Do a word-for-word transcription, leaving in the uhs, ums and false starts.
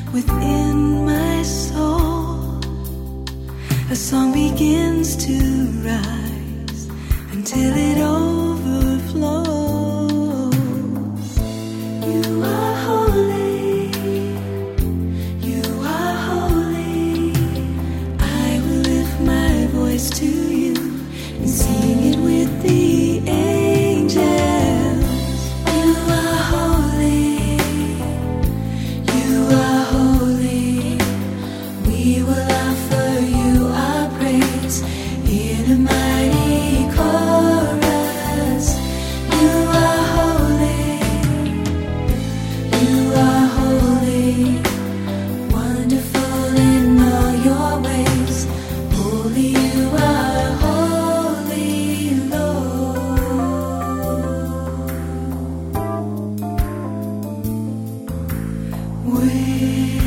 within my soul. A song begins to rise until it overflows. You are holy, you are holy. I will lift my voice to you and sing it with the angels. You are holy, you are holy. We will offer you our praise in a mighty chorus. You are holy, you are holy, wonderful in all your ways. Holy, you are holy, Lord. Wait.